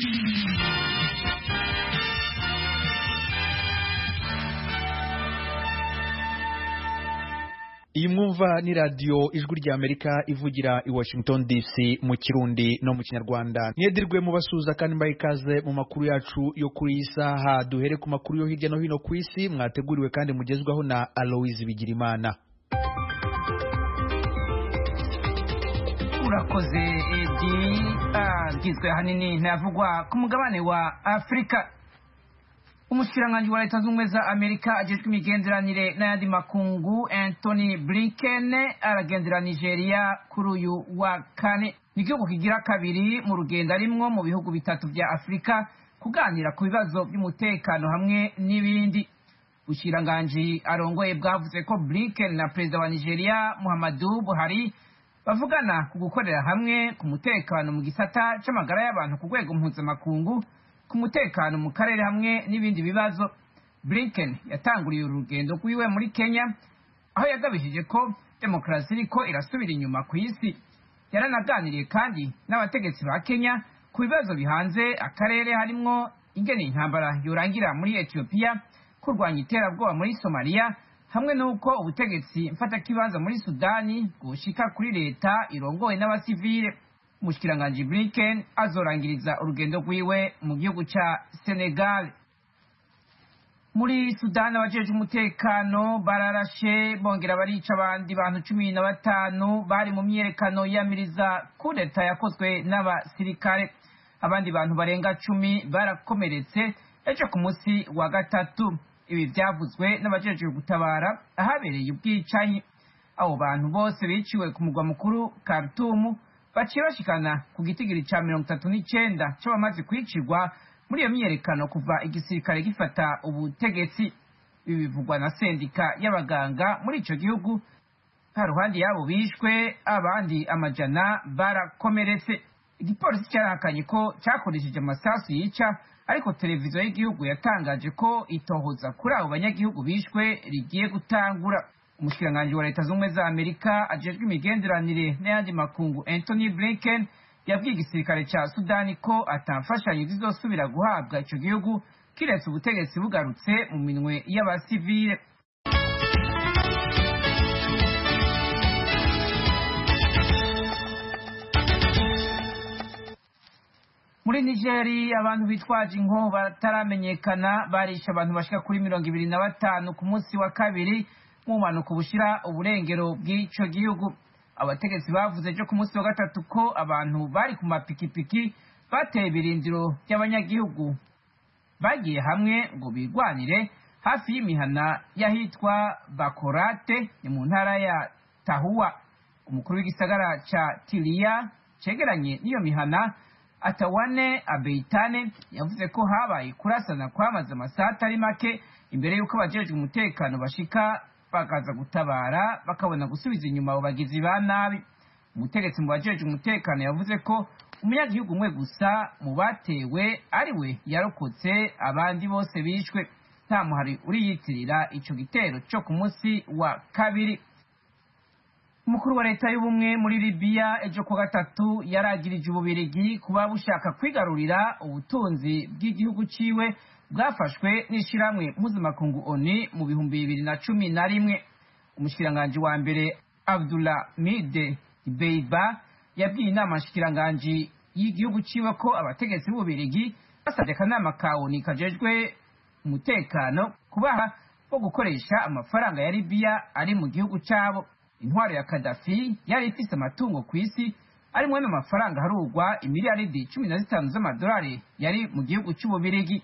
Iyi mwumva ni radio ijwi rya Amerika ivugira i Washington DC mu Kirundi no mu Kinyarwanda. Mwedirwe mu basuza kandi mbayikaze mu makuru yacu yo kuri isaha. Duhere ku makuru yo hirya no hino ku isi mwateguriwe kandi mugezwaho na Aloise Bigirimana. Urakoze Edi. Ngizwe hanini navugwa ku mugabane wa Afrika. Umushikiranganji wa Leta Zunze za Amerika ajejwe imigenderanire n'ayandi makungu Anthony Blinken aragendera Nigeria kuri uyu wa kane. N'igihugu kigira kabiri mu rugendo arimwo mu bihugu bitatu vya Afrika kuganira ku bibazo by'umutekano hamwe n'ibindi. Umushikiranganji arongoye bwavuze ko Blinken na perezida wa Nigeria Muhammadu Buhari bavugana ku gukorera hamwe ku mutekano mu gisata c'amagara y'abantu ku rwego mpuzamakungu, ku mutekano mu karere hamwe n'ibindi bibazo. Blinken yatanguriye urugendo rwiwe muri Kenya aho yagabishije ko demokarasi iriko irasubira inyuma ku isi. Yaranaganiriye kandi n'abategetsi ba Kenya ku bibazo bihanze akarere harimwo ingene intambara yorangira muri Ethiopia, kurwanya iterabwoba muri Somalia hamwe n'uko ubutegetsi mfatakibanza muri Sudani bwoshika kuri leta irongoye n'abasivile. Umushikiranganji Blinken azorangiriza urugendo rwiwe mu gihugu ca Senegal. Muri Sudani abajeje umutekano bararashe bongera barica abandi bantu 15 bari mu myerekano yamiriza kudeta yakozwe n'abasirikare. Abandi bantu barenga 10 barakomeretse ejo ku munsi wa gatatu. Ibi byavuzwe n'abajeje gutabara ahabereye ubwicanyi. Abo bantu bose biciwe ku mugwa mukuru Khartoum baciye bashikana ku gitigiri ca 39 c'abamaze kwicirwa muri iyo myerekano kuva igisirikare gifata ubutegetsi. Ibi bivugwa na sendika y'abaganga muri ico gihugu. Haruhandi yabo bishwe abandi amajana barakomeretse. Igipolisi cyarahakanye ko cyakoresheje amasasu yica, ariko televiziyo y'igihugu yatangaje ko itohoza kuri abo banyagihugu bishwe rigiye gutangura. Umushikiranganji wa Leta Zunze za Amerika ajejwe imigenderanire n'ayandi makungu Anthony Blinken yabwiye igisirikare ca Sudani ko atamfashanyo zizosubira guhabwa ico gihugu kiretse ubutegetsi bugarutse mu minwe y'abasivile. Muri Nigeria abantu bitwaje inko bataramenyekana barisha abantu bashika kuri 25 ku munsi wa kabiri mu mpanuka bushira uburengero bw'ico gihugu. Abategetsi bavuze ejo ku munsi wa gatatu ko abantu bari ku mapikipiki bateye ibirindiro by'abanyagihugu bagiye hamwe ngo bigwanire hafi y'imihana yahitwa Bakorate ni mu ntara ya Tahuwa. Umukuru w'igisagara ca Tiliya cegeranye n'iyo mihana Atawane Abeitane yavuze ko habaye kurasana kwamaze amasaha atari make imbere y'uko abajejwe umutekano bashika bakaza gutabara bakabona gusubiza inyuma abo bagizi ba nabi. Umutegetsi mu bajejwe umutekano yavuze ko umunyagihugu umwe gusa mu batewe ari we yarokotse, abandi bose bishwe. Nta muhari uriyitirira ico gitero cyo ku munsi wa kabiri. Umukuru wa leta y'ubumwe muri Libya ejo ku gatatu yaragirije Ububirigi kuba bushaka kwigarurira ubutunzi bw'igihugu ciwe bwafashwe n'ishiramwe mpuzamakungu ONU mu 2011. Umushikiranganji wa mbere Abdullah Mide Beiba yabwiye inama nshikiranganji y'igihugu ciwe ko abategetsi b'Ububirigi basabye akanama ka ONU kajejwe umutekano kubaha bo gukoresha amafaranga ya Libya ari mu gihugu cabo. Intwaro ya Gaddafi yari ifise amatungo ku isi arimwe n'amafaranga harugwa imiliyaridi 15 z'amadolari yari mu gihugu c'Ububirigi.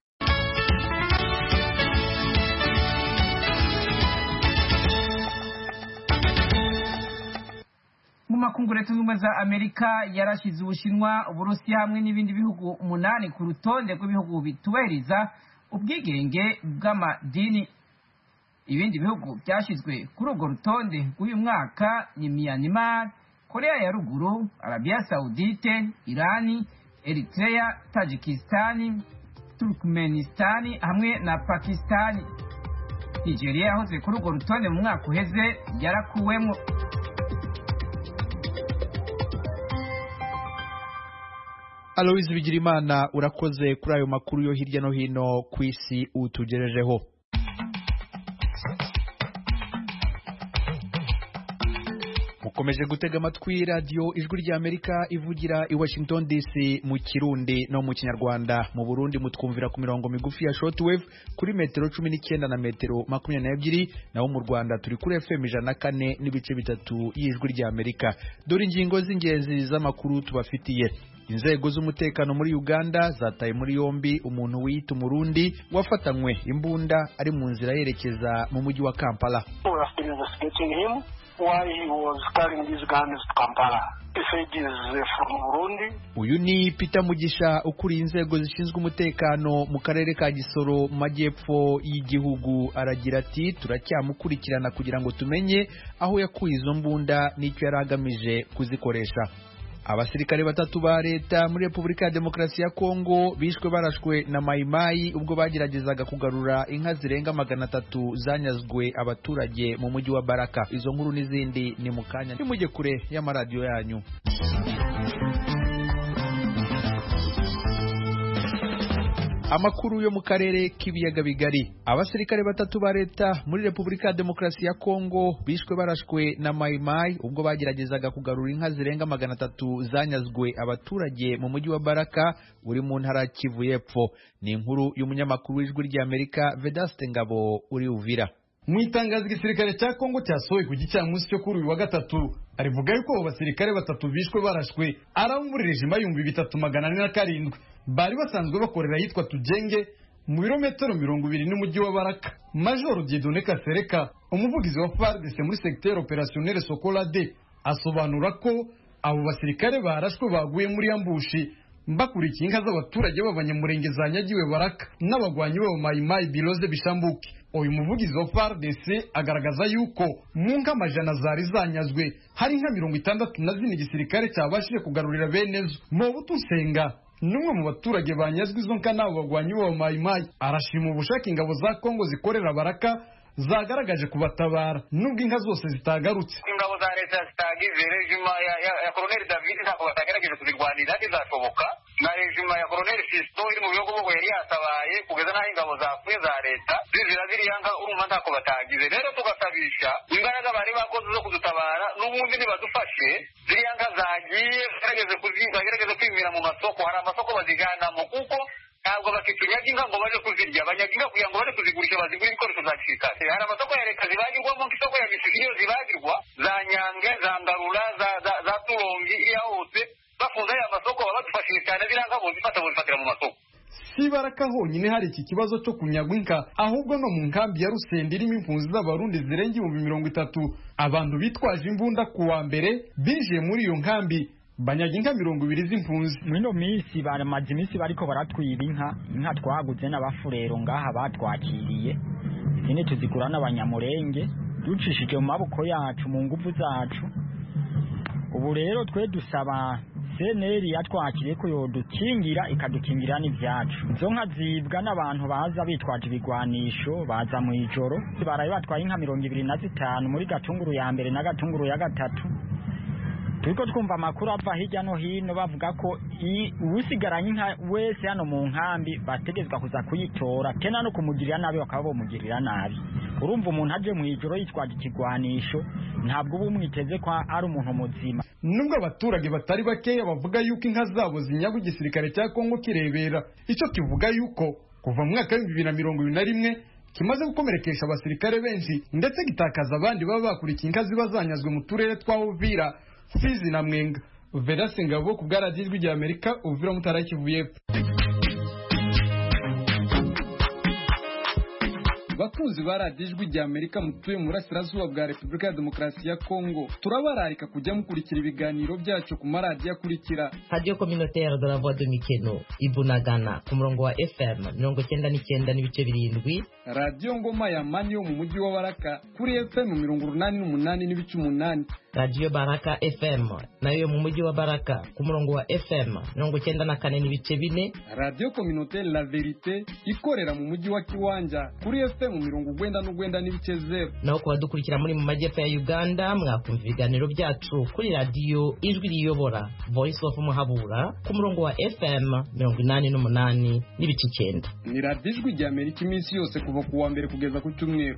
Mu makungu Leta Zunze za Amerika yarashize Ubushinwa, Uburusiya hamwe n'ibindi bihugu 8 ku rutonde rw'ibihugu bitubahiriza ubwigenge bw'amadini. Ibindi bihugu byashizwe kuri urwo rutonde rw'uyu mwaka ni Myanmar, Korea ya Ruguru, Arabia Saudite, Irani, Eritrea, Tajikistan, Turkmenistan hamwe na Pakistan. Nigeria yahoze kuri urwo rutonde mu mwaka uheze yarakuwemo. Aloise Bigirimana urakoze kuri ayo makuru yo hirya no hino ku isi utugerejeho. Mukomeje gutega amatwi radio Ijwi rya Amerika ivugira i Washington DC mu Kirundi no mu Kinyarwanda. Mu Burundi mutwumvira ku mirongo migufi ya shortwave kuri metero 19 na metero 22, naho mu Rwanda turi kuri FM 104 n'ibice bitatu y'Ijwi rya Amerika. Dore ingingo z'ingenzi z'amakuru tubafitiye. Inzego z'umutekano muri Uganda zataye muri yombi umuntu wiyita Umurundi wafatanywe imbunda ari mu nzira yerekeza mu mujyi wa Kampala. Why he was carrying these guns to Kampala. He said he is from Burundi. Uyu ni Peter Mugisha ukuriye inzego zishinzwe umutekano mu karere ka Gisoro mu majyepfo y'igihugu. Aragira ati turacyamukurikirana kugira ngo tumenye aho yakuye izo mbunda n'icyo yaragamije kuzikoresha. Abasirikare batatu ba leta muri Repubulika ya Demokarasi ya Kongo bishwe barashwe na Mayimayi ubwo bageragezaga kugarura inka zirenga 300 zanyazwe abaturage mu mujyi wa Baraka. Izo nkuru n'izindi ni mukanya nimujye kure y'amaradiyo yanyu. Amakuru yo mu karere k'ibiyaga bigari. Abasirikare batatu ba leta muri Repubulika ya Demokarasi ya Kongo bishwe barashwe na Mayimayi ubwo bageragezaga kugarura inka zirenga 300 zanyazwe abaturage mu mujyi wa Baraka uri mu ntara Kivu y'Epfo. Ni inkuru y'umunyamakuru w'Ijwi rya Amerika Vedaste Ngabo uri Uvira. Mu itangazo igisirikare cya Kongo cyasohoye ku gicamunsi cyo kuri uyu wa gatatu arivuga yuko abo basirikare batatu bishwe barashwe ari muri rejima 3407 bari basanzwe bakorera yitwa Tujenge mu birometero 200 n'umujyi wa Baraka. Major Dieudonné Kasereka umuvugizi wa FARDC muri secteur opérationnel Sokola D asobanura ko abo basirikare barashwe baguye muri ambushi mbakurikiye inka z'abaturage b'abanyamurenge zanyagiwe Baraka n'abagwanyi b'abo Mayimayi Biloze Bishambuke. Uyu muvugizi wa FARDC agaragaza yuko mu nka amajana zari zanyazwe hari nka 64 igisirikare cyabashije kugarurira benezo. Mobutu Nsenga numwe mu baturage banyazwe izo nka n'abo bagwanyi b'abo Mayimayi arashima ubushake ingabo za Kongo zikorera Baraka zagaragaje kubatabara nubwo inka zose zitagarutse. Ingabo za leta zitagize rejima ya Colonel David ntabwo batagerageje kuzirwanira izashoboka, na rejima ya Colonel Fisto iri mu bihugu bwo yari yatabaye kugeza n'aho ingabo zapfuye za leta zizira ziriya nka urumva ntako batagize. Rero tugasabisha imbaraga bari bakoze zo kudutabara n'ubundi nibadufashe ziriya nka zagiye bagerageze kwimira mu masoko. Hari amasoko baziganamo kuko ntabwo bakitunyaga inka ngo baje kuzirya, banyaga inka kugira ngo baje kuzigurisha bazigura ibikoresho za gisirikare. Hari amasoko ya leta zibagirwamo nk'isoko ya Misiri iyo zibagirwa za Nyange, za Ngarura, za Turongi, iriya hose bafunze aya masoko baba badufashije cyane ziriya nka bozifatira mu masoko. Si Baraka honyine hari iki kibazo cyo kunyagwa inka, ahubwo no mu nkambi ya Rusende irimo impunzi z'abarundi zirenga 30,000 abantu bitwaje imbunda ku wa mbere binjiye muri iyo nkambi banyaga inka 20 z'impunzi. Mwino misi baramaze imisi bariko baratwiba inka twaguze n'abafurero ngaha batwakiriye, izindi tuzigura n'abanyamurenge ducishije mu maboko yacu mu nguvu zacu. Ubu rero twe dusaba CNL yatwakiriye ko yodukingira ikadukingira n'ivyacu. Izo nka zibwa n'abantu baza bitwaje ibigwanisho baza mu ijoro, baraye batwaye inka 25 muri Gatunguru ya mbere na Gatunguru ya gatatu. Turiko twumva amakuru ava hirya no hino bavuga ko usigaranye inka wese hano mu nkambi bategezwa kuza kuyitora kena no kumugirira nabi bakaba bomugirira nabi. Urumva umuntu aje mu ijoro yitwaje ikigwanisho ntabwo ubu mwiteze ko ari umuntu muzima. Nubwo abaturage batari bakeya bavuga yuko inka zabo zinyagwa igisirikare cya Kongo kirebera, icyo kivuga yuko kuva mu mwaka wa 2021 kimaze gukomerekesha abasirikare benshi ndetse gitakaza abandi baba bakurikiye inka ziba zanyazwe mu turere twa Uvira, Fizi na Mwenga. Vedaste Ngabo ku bw'Ijwi rya Amerika Uvira mu ntara Kivu y'Epfo. Bakunzi ba Ijwi rya Amerika mutuye mu burasirazuba bwa Repubulika ya Demokarasi ya Kongo, turabararika kujya mukurikira ibiganiro byacu ku maradiyo akurikira: Radio Communautaire de la Voix de Mikeno Ibunagana ku murongo wa FM 99.7, Radio Ngoma ya Mani yo mu mujyi wa Baraka kuri FM 88.8, Radio Baraka FM nayo mu mujyi wa Baraka ku murongo wa FM 94.4, Radio Communautaire La Verite ikorera mu mujyi wa Kiwanja kuri FM FM 99.0. naho kuba dukurikira muri mu majyepfo ya Uganda mwakumva ibiganiro byacu kuri radiyo ijwi riyobora Voice of Muhabura ku murongo wa FM 88.9. Ni radiyo ijwi rya Amerika iminsi yose kuva ku wa mbere kugeza ku cyumweru.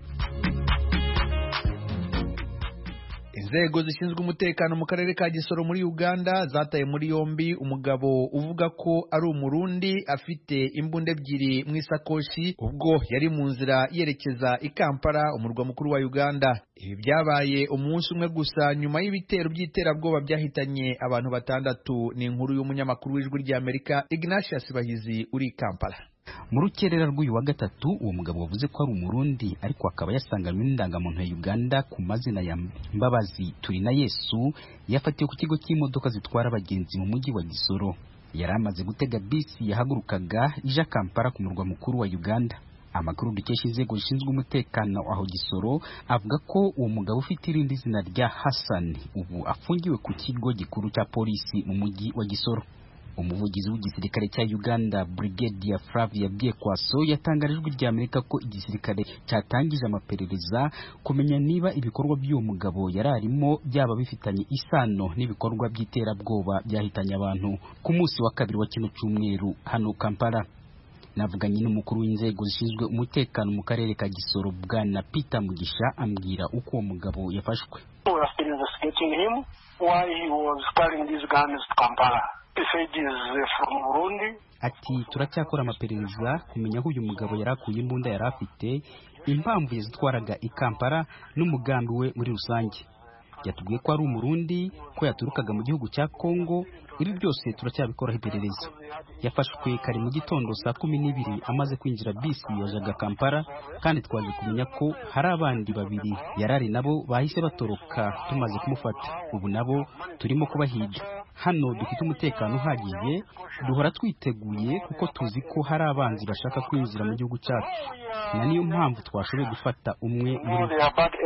Inzego zishinzwe umutekano mu karere ka Gisoro muri Uganda zataye muri yombi umugabo uvuga ko ari umurundi afite imbunda ebyiri mu isakoshi ubwo yari mu nzira yerekeza i Kampala umurwa mukuru wa Uganda. Ibi byabaye umunsi umwe gusa nyuma y'ibitero by'iterabwoba byahitanye abantu 6. Ni inkuru y'umunyamakuru w'ijwi rya Amerika Ignatius Bahizi uri Kampala. Mu rukerera rw'uyu wa gatatu uwo mugabo wavuze ko ari umurundi ariko akaba yasanganywe n'indangamuntu ya Uganda ku mazina ya Mbabazi Turina Yesu yafatiwe ku kigo cy'imodoka zitwara abagenzi mu mujyi wa Gisoro. Yari amaze gutega bisi yahagurukaga ija Kampala ku murwa mukuru wa Uganda. Amakuru dukesha inzego zishinzwe umutekano aho Gisoro avuga ko uwo mugabo ufite irindi zina rya Hassan ubu afungiwe ku kigo gikuru cya polisi mu mujyi wa Gisoro. Umuvugizi w'igisirikare cya Uganda Brigadier Flavia Byekwaso yatangarijwe rya Amerika ko igisirikare cyatangije amaperereza kumenya niba ibikorwa by'uwo mugabo yararimo byaba bifitanye isano n'ibikorwa by'iterabwoba byahitanye abantu ku munsi wa kabiri wa kino cyumweru hano Kampala. Navuganye n'umukuru w'inzego zishinzwe umutekano mu karere ka Gisoro Bwana Peter Mugisha ambwira uko uwo mugabo yafashwe. Ati turacyakora amaperereza kumenya aho uyu mugabo yarakuye imbunda yari afite, impamvu yazitwaraga i Kampala n'umugambi we muri rusange. Yatubwiye ko ari umurundi ko yaturukaga mu gihugu cya Kongo. Ibi byose turacyabikoraho iperereza. Yafashwe kare mu gitondo saa 12 amaze kwinjira bisi yajaga Kampala kandi twaje kumenya ko hari abandi babiri yarari nabo bahise batoroka tumaze kumufata. Ubu nabo turimo kubahiga. Hano dufite umutekano uhagije, duhora twiteguye kuko tuzi ko hari abanzi bashaka kwinjira mu gihugu cyacu. Na niyo mpamvu twashoboye gufata umwe muri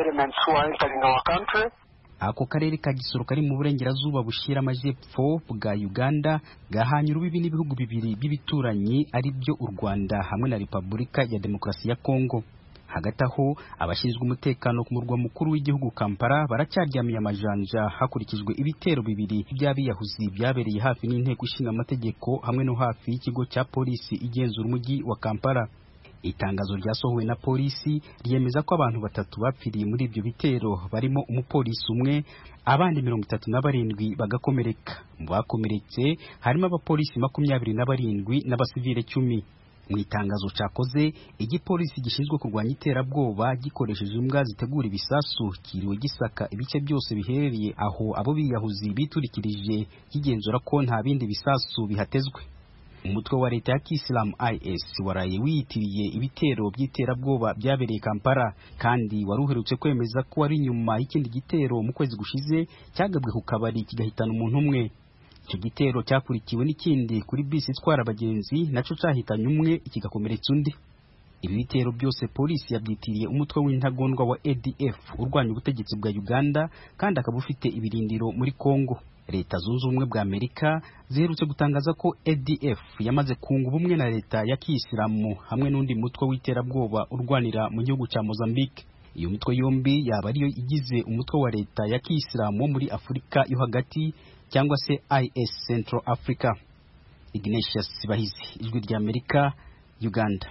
ako karere ka Gisoro kari mu burengerazuba bushira amajepfo bwa Uganda gahanye urubibi n'ibihugu bibiri by'ibituranyi ari byo u Rwanda hamwe na Repubulika ya Demokarasi ya Kongo. Hagati aho abashinzwe umutekano ku murwa mukuru w'igihugu Kampala baracyaryamiye amajanja hakurikijwe ibitero bibiri by'abiyahuzi byabereye hafi n'inteko ishinga amategeko hamwe no hafi y'ikigo cya polisi igenzura umujyi wa Kampala. Itangazo ryasohowe na polisi ryemeza ko abantu 3 bapfiriye muri ibyo bitero barimo umupolisi umwe, abandi 37 bagakomereka. Mu bakomeretse harimo abapolisi 27 n'abasivile 10. Mu itangazo cyakoze igipolisi gishinzwe kurwanya iterabwoba gikoresheje imbwa zitegura ibisasu kiriwe gisaka ibice byose biherereye aho abo biyahuzi biturikirije kigenzura ko nta bindi bisasu bihatezwe. Umutwe wa leta ya Kisilamu IS waraye wiyitiriye ibitero by'iterabwoba byabereye Kampala kandi waruherutse kwemeza ko ari nyuma y'ikindi gitero mu kwezi gushize cyagabwe ku kabari kigahitana umuntu umwe. Icyo gitero cyakurikiwe n'ikindi kuri bisi itwara abagenzi naco cyahitanye umwe kigakomeretsa undi. Ibi bitero byose polisi yabyitiriye umutwe w'intagondwa wa ADF urwanya ubutegetsi bwa Uganda kandi akaba ufite ibirindiro muri Kongo. Leta zunze ubumwe bwa Amerika ziherutse gutangaza ko ADF yamaze kunga ubumwe na leta ya Kisilamu hamwe n'undi mutwe w'iterabwoba urwanira mu gihugu cya Mozambique. Iyo mitwe yombi yaba ariyo igize umutwe wa leta ya Kisilamu muri Afurika yo hagati cyangwa se IS Central Africa. Ignatius Bahizi, ijwi rya Amerika, Uganda.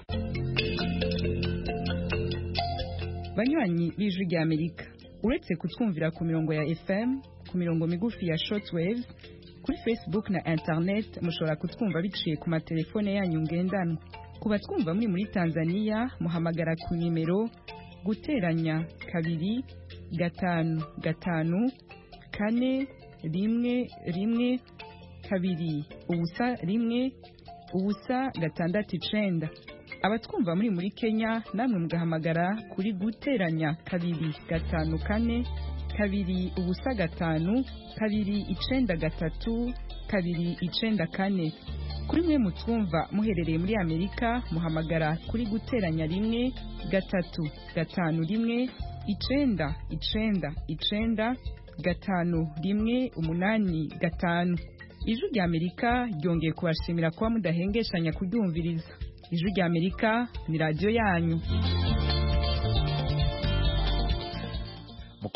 Banywanyi b'ijwi rya Amerika, uretse kutwumvira ku mirongo ya FM, ku mirongo migufi ya shortwave, kuri Facebook na internet mushobora kutwumva biciye ku matelefone yanyu ngendanwa. Kuba twumva muri Tanzania muhamagara ku nimero guteranya 2 5 5 4 1 1 2 ubusa 1 ubusa 6 abatwumva muri Kenya namwe mugahamagara kuri guteranya 2 5 4 2 ubusa 5 2 9 3 2 9 kuri mwe mutwumva muherereye muri Amerika muhamagara kuri guteranya 1 3 5 1 9 9 9 5 1 8 5. Ijwi rya Amerika ryongeye kubashimira kuba mudahengeshanya kuryumviriza. Ijwi rya Amerika ni radio yanyu.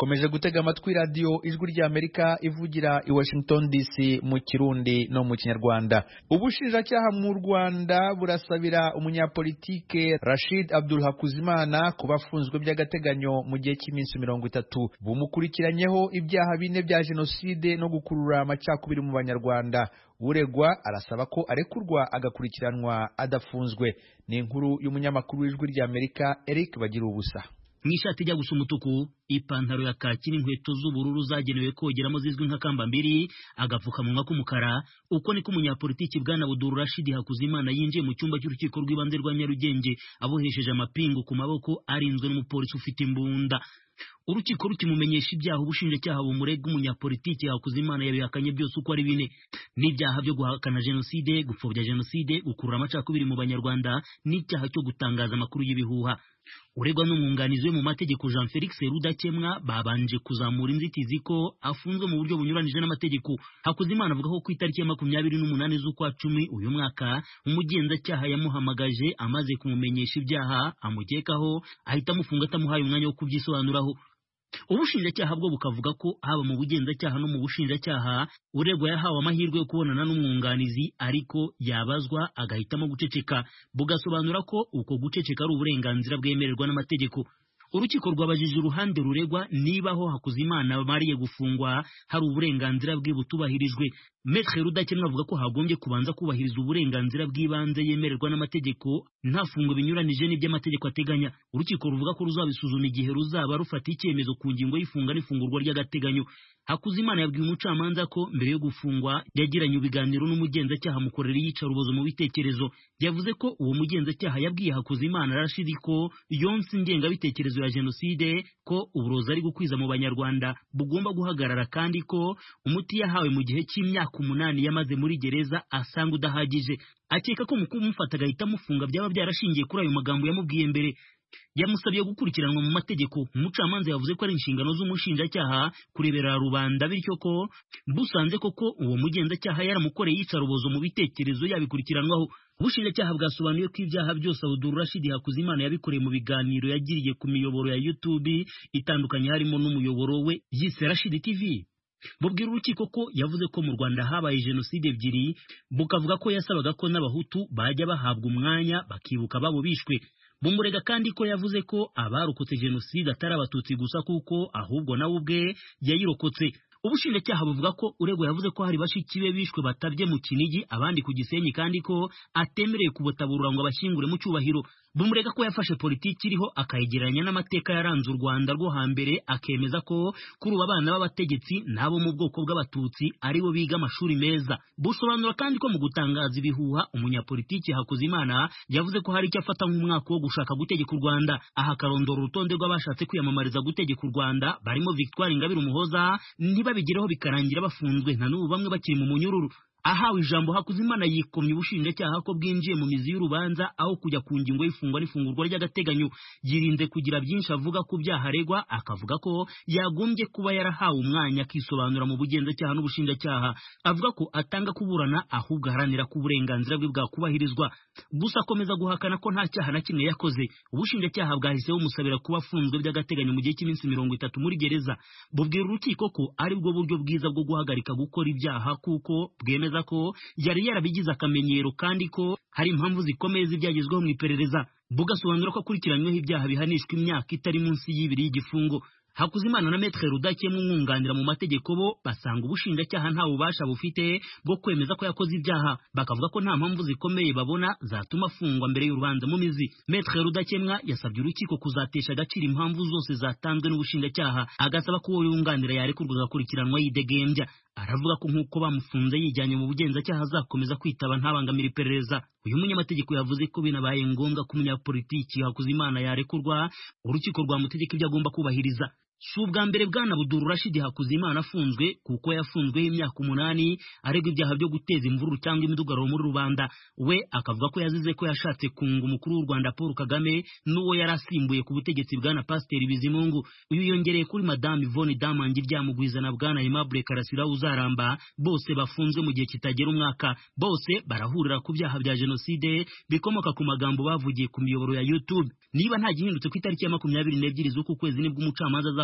mukomeje gutega amatwi radiyo ijwi ry'Amerika ivugira i Washington DC mu Kirundi no mu Kinyarwanda. Ubushinjacyaha mu Rwanda burasabira umunyapolitike Rashid Abdul Hakuzimana kuba afunzwe by'agateganyo mu gihe cy'iminsi 30. Bumukurikiranyeho ibyaha bine bya jenoside no gukurura amacakubiri mu Banyarwanda. Uregwa arasaba ko arekurwa agakurikiranwa adafunzwe. Ni inkuru y'umunyamakuru w'ijwi ry'Amerika Eric Bagirubusa. Mwishati ijya gusa umutuku, ipantaro ya kaki n'inkweto z'ubururu zagenewe kogeramo zizwi nka kambambiri, agapfukamunwa k'umukara. Uko niko umunyapolitiki bwana Abdul Rashid Hakuzimana yinjiye mu cyumba cy'urukiko rw'ibanze rwa Nyarugenge abohesheje amapingu ku maboko, arinzwe n'umupolisi ufite imbunda. Urukiko rukimumenyesha ibyaha ubushinjacyaha bumurega umunyapolitiki Hakuzimana yabihakanye byose uko ari bine. N'ibyaha byo guhakana jenoside, gupfobya jenoside, gukurura amacakubiri mu Banyarwanda, n'icyaha cyo gutangaza amakuru y'ibihuha. Uregwa n'umwunganizi we mu mategeko Jean Felix Rudakemwa babanje kuzamura inzitizi ko afunzwe mu buryo bunyuranije n'amategeko. Hakuzimana avuga ko ku itariki ya 28 z'ukwa 10 uyu mwaka umugenzacyaha yamuhamagaje amaze kumumenyesha ibyaha amukekaho, ahita amufunga atamuhaye umwanya wo kubyisobanuraho. Ubushinjacyaha bwo bukavuga ko haba mu bugenzacyaha no mu bushinjacyaha uregwa yahawe amahirwe yo kubonana n'umwunganizi, ariko yabazwa agahitamo guceceka. Bugasobanura ko uko guceceka ari uburenganzira bwemererwa n'amategeko. Urukiko rwabajije uruhande ruregwa niba aho Hakuzimana mariye gufungwa hari uburenganzira bwe butubahirijwe. Maître Rudakemwa avuga ko hagombye kubanza kubahiriza uburenganzira bw'ibanze yemererwa n'amategeko, nta fungo binyuranije n'iby'amategeko ateganya. Urukiko ruvuga ko ruzabisuzuma igihe ruzaba rufata icyemezo ku ngingo y'ifunga n'ifungurwa ry'agateganyo. Hakuzimana yabwiye umucamanza ko mbere yo gufungwa yagiranye ibiganiro n'umugenzacyaha mukorera iyicarubozo mu bitekerezo. Yavuze ko uwo mugenzacyaha yabwiye Hakuzimana Rashid ko yonse ingengabitekerezo ya jenoside, ko uburozi ari gukwiza mu Banyarwanda bugomba guhagarara, kandi ko umuti yahawe mu gihe cy'imyaka 8 yamaze muri gereza asanga udahagije. Akeka ko mu kumufata agahita amufunga byaba byarashingiye kuri ayo magambo yamubwiye mbere. Yamusabye gukurikiranwa mu mategeko. Umucamanza yavuze ko ari inshingano z'umushinjacyaha kurebera rubanda, bityo ko busanze koko uwo mugenzacyaha yaramukoreye iyicarubozo mu bitekerezo yabikurikiranwaho. Ubushinjacyaha bwasobanuye ko ibyaha byose Abdul Rashid Hakuzimana yabikoreye mu biganiro yagiriye ku miyoboro ya YouTube itandukanye, harimo n'umuyoboro we yise Rashid TV. Bubwira urukiko ko yavuze ko mu Rwanda habaye jenoside ebyiri, bukavuga ko yasabaga ko n'abahutu bajya bahabwa umwanya bakibuka babo bishwe. Bumurega kandi ko yavuze ko abarokotse jenoside atari abatutsi gusa, kuko ahubwo nawe ubwe yayirokotse. Ubushinjacyaha buvuga ko uregwa yavuze ko hari bashiki be bishwe batabye mu Kinigi, abandi ku Gisenyi, kandi ko atemereye kubutaburura ngo abashyingure mu cyubahiro. Bumurega ko yafashe politiki iriho akayegeranya n'amateka yaranze u Rwanda rwo hambere, akemeza ko kuri ubu abana b'abategetsi nabo mu bwoko bw'abatutsi aribo biga amashuri meza. Busobanura kandi ko mu gutangaza ibihuha umunyapolitiki Hakuzimana yavuze ko hari icyo afata nk'umwaka wo gushaka gutegeka u Rwanda. Aha karondora urutonde rw'abashatse kwiyamamariza gutegeka u Rwanda barimo Victoire Ingabire Umuhoza, ntibabigireho bikarangira bafunzwe, nta n'ubu bamwe bakiri mu munyururu. Ahawe ijambo Hakuzimana yikomye ubushinjacyaha ko bwinjiye mu mizi y'urubanza aho kujya ku ngingo y'ifungwa n'ifungurwa ry'agateganyo. Yirinze kugira byinshi avuga ku byaha aregwa, akavuga ko yagombye kuba yarahawe umwanya akisobanura mu bugenzacyaha n'ubushinjacyaha. Avuga ko atanga kuburana, ahubwo aharanira ko uburenganzira bwe bwakubahirizwa. Gusa akomeza guhakana ko nta cyaha na kimwe yakoze. Ubushinjacyaha bwahise bumusabira kuba afunzwe by'agateganyo mu gihe cy'iminsi 30 muri gereza. Bubwira urukiko ko ari bwo buryo bwiza bwo guhagarika gukora ibyaha, kuko bwemeza ko yari yarabigize akamenyero, kandi ko hari impamvu zikomeye z'ibyagezweho mu iperereza. Bugasobanura ko akurikiranyweho ibyaha bihanishwa imyaka itari munsi y'2 y'igifungo. Hakuzimana na Maître Rudakemwa umwunganira mu mategeko bo basanga ubushinjacyaha nta bubasha bufite bwo kwemeza ko yakoze ibyaha. Bakavuga ko nta mpamvu zikomeye babona zatuma afungwa mbere y'urubanza mu mizi. Maître Rudakemwa yasabye urukiko kuzatesha agaciro impamvu zose zatanzwe n'ubushinjacyaha, agasaba ko uwo yunganira yarekurwa agakurikiranwa yidegembya. Aravuga ko nk'uko bamufunze yijyanye mu bugenzacyaha azakomeza kwitaba ntabangamira iperereza. Uyu munyamategeko yavuze ko binabaye ngombwa ko umunyapolitiki Hakuzimana yarekurwa, urukiko rwamutegeka ibyo agomba kubahiriza. Si ubwa mbere bwana Abdul Rashid Hakuzimana afunzwe, kuko yafunzweho imyaka 8 aregwa ibyaha byo guteza imvururu cyangwa imidugararo muri rubanda. We akavuga ko yazize ko yashatse kunga umukuru w'u Rwanda Paul Kagame n'uwo yarasimbuye ku butegetsi bwana Pasiteri Bizimungu. Uyu yongereye kuri Madame Yvonne Damangi ryamugwiza na bwana Aimable Karasira Uzaramba, bose bafunzwe mu gihe kitagera umwaka. Bose barahurira ku byaha bya jenoside bikomoka ku magambo bavugiye ku miyoboro ya YouTube. Niba nta gihindutse ku itariki ya 22 z'uku kwezi nibwo umucamanza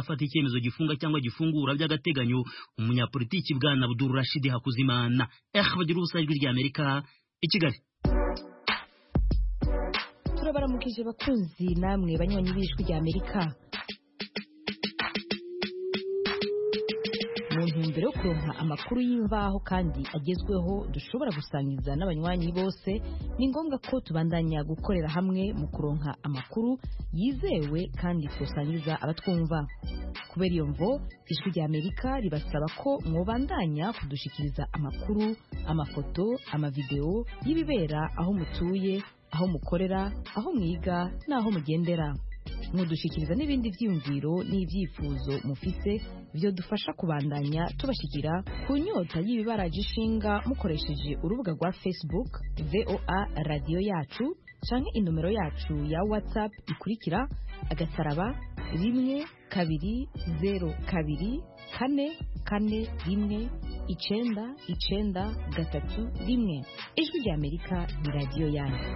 azafata icyemezo gifunga cyangwa gifungura by'agateganyo umunyapolitiki bwana Abdul Rashid Hakuzimana. Bagira ubusa ijwi rya Amerika i Kigali. Turabaramukije bakunzi namwe banywanyi b'ijwi rya Amerika. Mu ntumbero yo kuronka amakuru y'imvaho kandi agezweho dushobora gusangiza n'abanywanyi bose, ni ngombwa ko tubandanya gukorera hamwe mu kuronka amakuru yizewe kandi twosangiza abatwumva. Kubera iyo mvo, ijwi rya Amerika ribasaba ko mwobandanya kudushikiriza amakuru, amafoto, amavideo y'ibibera aho mutuye, aho mukorera, aho mwiga n'aho mugendera. Mudushikiriza n'ibindi vyiyumviro n'ivyifuzo mufise byo dufasha kubandanya tubashikira ku nyota y'ibibaraje ishinga mukoresheje urubuga rwa Facebook VOA Radio Yacu canke inomero yacu ya WhatsApp ikurikira *1kabiri 02 Ijwi rya Amerika ni radio yanyu.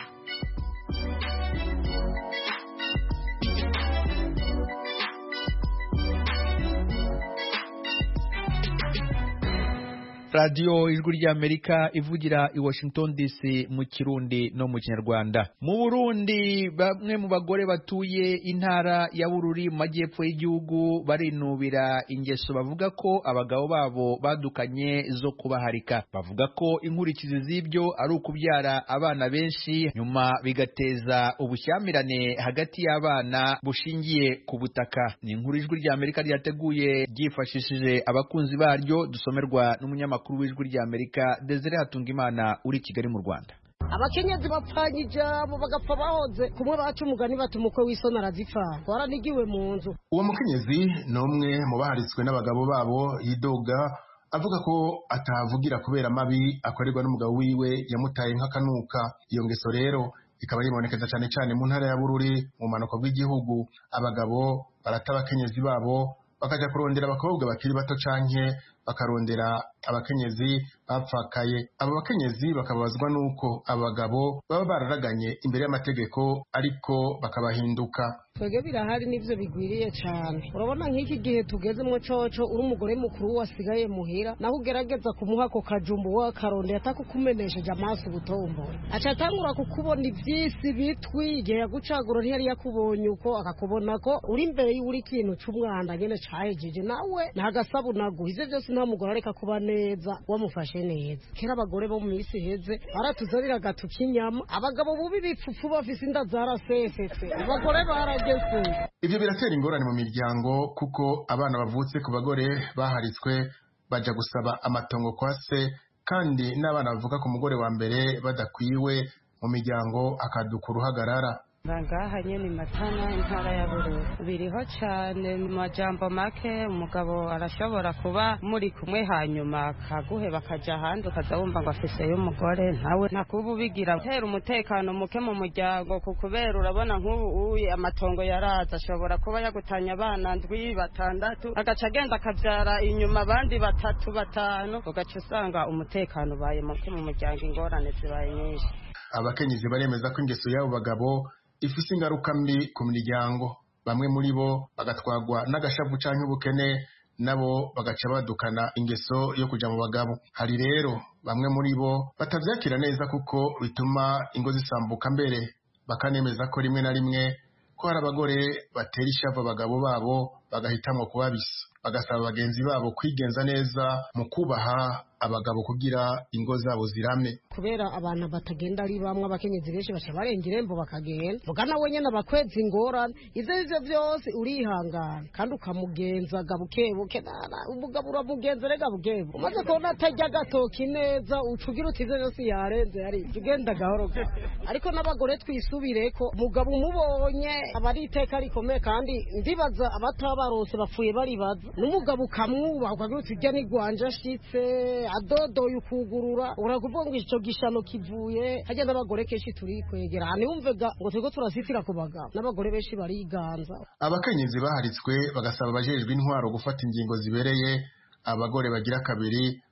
Radio Ijwi rya Amerika ivugira i Washington DC mu Kirundi no mu Kinyarwanda. Mu Burundi bamwe mu bagore batuye intara ya Bururi mu majyepfo y'igihugu barinubira ingeso bavuga ko abagabo babo badukanye zo kubaharika. Bavuga ko inkurikizi z'ibyo ari ukubyara abana benshi nyuma bigateza ubushyamirane hagati y'abana bushingiye ku butaka. Ni inkuru Ijwi rya Amerika ryateguye ryifashishije abakunzi baryo, dusomerwa n'umunyamakuru w'Ijwi rya Amerika Desire Hatungimana uri Kigali mu Rwanda. Abakenyezi bapfanye ijambo bagapfa bahoze kumwe baca umugani bati umukwe w'isoni arazipfa waranigiwe mu nzu. Uwo mukenyezi n'umwe mu baharitswe n'abagabo babo yidoga avuga ko atavugira kubera mabi akorerwa n'umugabo wiwe yamutaye nk'akanuka. Iyo ngeso rero ikaba yibonekeza cyane cyane mu ntara ya Bururi mu manuko bw'igihugu. Abagabo barata abakenyezi babo bakaja kurondera abakobwa bakiri bato canke bakarondera abakenyezi bapfakaye. Abo bakenyezi bakabazwa nuko abagabo baba bararaganye imbere y'amategeko ariko bakabahinduka. Twege birahari n'ivyo bigwiriye cyane. Urabona nk'iki gihe tugezemo coco uri umugore mukuru wasigaye muhira naho ugerageza kumuha ko kajumbu wakaronde atakukumenesheje amaso butombora. Aca tangura kukubona ivyisi bitwi igihe yagucagura ntiyari yakubonye uko akakubona ko uri imbere y'uri kintu c'umwanda nyene cahejeje nawe ntagasabo naguhize byose nta mugore areka kuba neza wamufashe neza. Kera abagore bo mu minsi heze baratuzarira gatuka inyama, abagabo bubi bipfupfu bafise inda zarasesetse, abagore barageze. Ibyo biratera ingorane mu miryango kuko abana bavutse ku bagore baharitswe baja gusaba amatongo kwa se, kandi n'abana bavuka ku mugore wa mbere badakwiwe mu miryango akaduka uruhagarara. Bangaha nyene Matana intara ya Bururi biriho cyane mu majambo make. Umugabo arashobora kuba muri kumwe hanyuma akaguhe bakaja ahandi ukazabumva ngo afise y'umugore ntawe nakubu bigira tera umutekano muke mu muryango kukubera urabona nk'ubu uye amatongo yaraza ashobora kuba yagutanya abana ndwi batandatu agaca agenda akabyara inyuma abandi batatu batanu ugaca usanga umutekano ubaye muke mu muryango, ingorane zibaye nyinshi. Abakenyezi baremeza ko ingeso y'abo bagabo ifise ingaruka mbi ku miryango. Bamwe muri bo bagatwagwa n'agashavu canke ubukene, nabo bagaca badukana ingeso yo kuja mu bagabo. Hari rero bamwe muri bo batavyakira neza kuko bituma ingo zisambuka, mbere bakanemeza ko rimwe na rimwe ko hari abagore batera ishavu abagabo babo bagahitamwo kubabisa. Bagasaba bagenzi babo kwigenza neza mu kubaha abagabo kugira ingo zabo zirame. Kubera abantu batagenda ari bamwe, abakenyezi benshi baca barenga irembo bakagenda vuga nawe nyene abakwezi ingorane. Ivyo byose urihangana kandi ukamugenza gabukebuke. Umugabo uramugenza rega bukebu umaze kubona atajya gatoki neza ucugira uti ivyo byose yarenze ari ugenda gahoro. Ariko n'abagore twisubireko, umugabo umubonye aba ari iteka rikomeye, kandi ndibaza abatabarose bapfuye baribaza n'umugabo ukamwubaha ukagira uti ujya n'igwanje ashitse adodoye ukugurura urakuvuga ngo ico gishano kivuye. Hajya n'abagore kenshi turi kwegera ntiwumvega ngo turiko turasitira ku bagabo, n'abagore benshi bariganza. Abakenyezi baharitswe bagasaba abajejwe intwaro gufata ingingo zibereye abagore bagira kabiri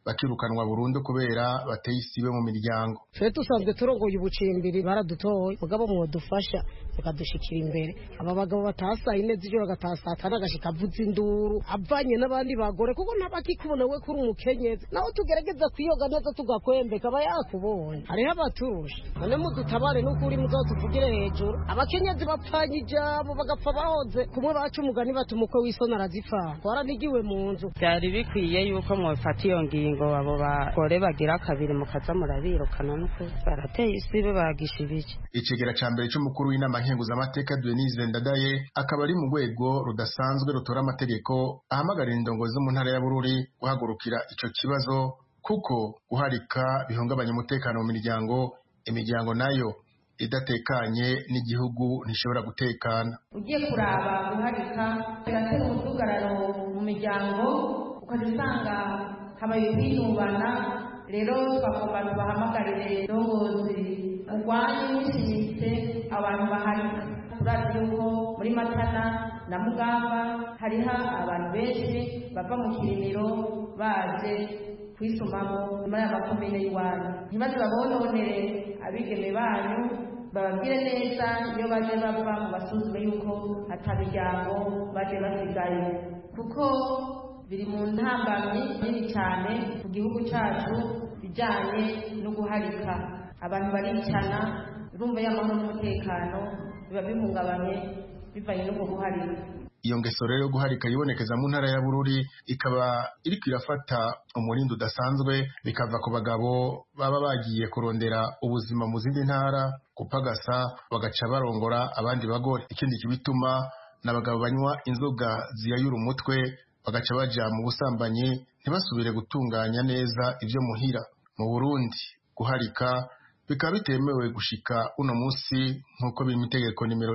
bakirukanwa burundu kubera bateye isibe mu miryango. Twe dusanzwe turongoye ubucimbiri baradutoye mugabo mwodufasha bakadushikira imbere. Aba bagabo batasa ine z'ijoro gatasa atanagashika avuza induru avanye n'abandi bagore kuko ntabakikubona we kuri umukenyezi naho tugerageza kwiyoga neza tugakwembeka aba yakubonye hariho abaturusha none mudutabare n'ukuri muzo tuvugire hejuru abakenyezi bapfanye ijabo bagapfa bahoze kumwe bacu umugani batumukwe w'isona arazipfa twaranigiwe mu nzu. Byari bikwiye yuko mwofata iyo ngingo abo bagore bagira kabiri mukaza murabirukana nuko barateye isibe bagishibije. Icegera ca mbere c'umukuru w'inama nkenguzamateka Denise Ndadaye akaba ari mu rwego rudasanzwe rutora amategeko ahamagarira indongozi zo mu ntara ya Bururi guhagurukira ico kibazo kuko guharika bihungabanya umutekano mu miryango, imiryango nayo idatekanye n'igihugu ntishobora gutekana. Ugiye kuraba guharika biratera umudugararo mu miryango ukazisanga habaye kwinubana. Rero twagomba tubahamagarire indongozi murwanye mushimitse abantu baharika. Turazi yuko muri Matana na Mugamba hariho abantu benshi bava mu Kirimiro baje kwisumamo muri aya makomine y'iwanyu. Ntibaze babononere abigeme banyu, bababwire neza iyo baje bava mu basuzume yuko atamiryango baje basigaye kuko biri mu ntambamyi nini cyane ku gihugu cyacu bijyanye no guharika. Abantu baricana urumva y'amahoro n'umutekano biba bihungabanye bivanye no guharika. Iyo ngeso rero yo guharika yibonekeza mu ntara ya Bururi ikaba iriko irafata umurindi udasanzwe bikava ku bagabo baba bagiye kurondera ubuzima mu zindi ntara kupagasa bagaca barongora abandi bagore. Ikindi kibituma n'abagabo banywa inzoga ziyayura umutwe bagaca baja mu busambanyi ntibasubire gutunganya neza ivyo muhira. Mu Burundi guharika bikaba bitemewe gushika uno musi nk'uko biri mu itegeko nimero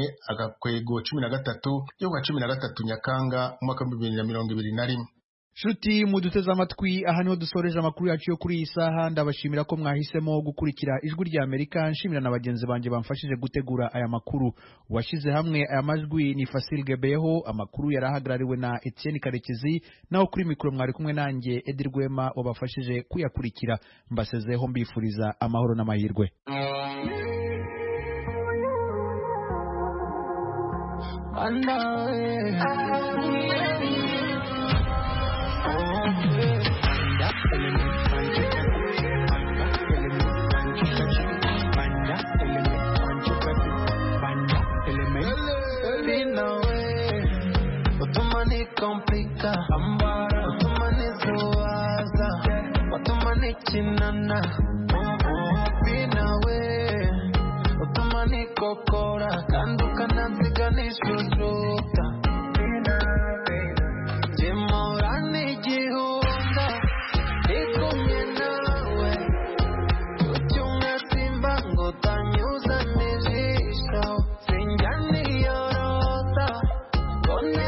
1/13 yo kwa 13 Nyakanga umwaka wa 2021. Shuti muduteze amatwi aha niho dusoreje amakuru yacu yo kuri iyi saha. Ndabashimira ko mwahisemo gukurikira ijwi rya Amerika. Nshimira na bagenzi banje bamfashije gutegura aya makuru. Washize hamwe aya majwi ni Fasil Gebeho. Amakuru yarahagarariwe na Etienne Karekezi, naho kuri mikro mwari kumwe nanjye Edi Rwema wabafashije kuyakurikira. Mbasezeho mbifuriza amahoro n'amahirwe. Complica, otomani zoaza, otomani chinana, binawe, otomani kokora, kanduka nanziga nishujuta, jimorani jihunda, ikumye nawe, uchunga simba ngotanyuza nijisho, sinjani yorota, kone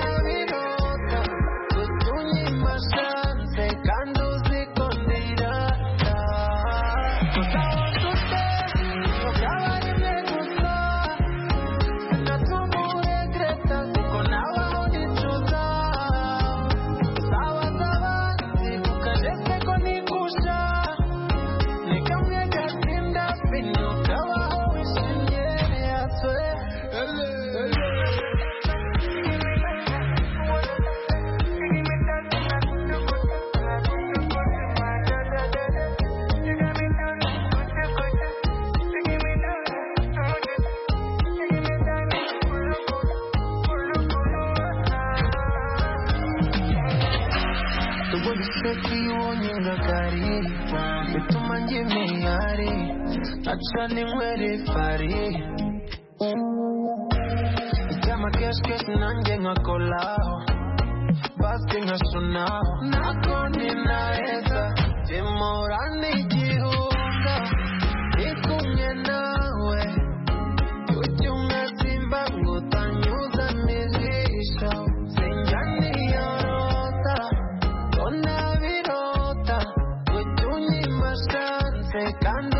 Achani mwere fari Kama kesh nange ngakolao Basti ngasunao Nakoni naeza Jimorani jihunga Ikumye nawe Uchunga simba ngutanyuza mizisho Sinjani yorota Kona virota Uchunyi masanse Kando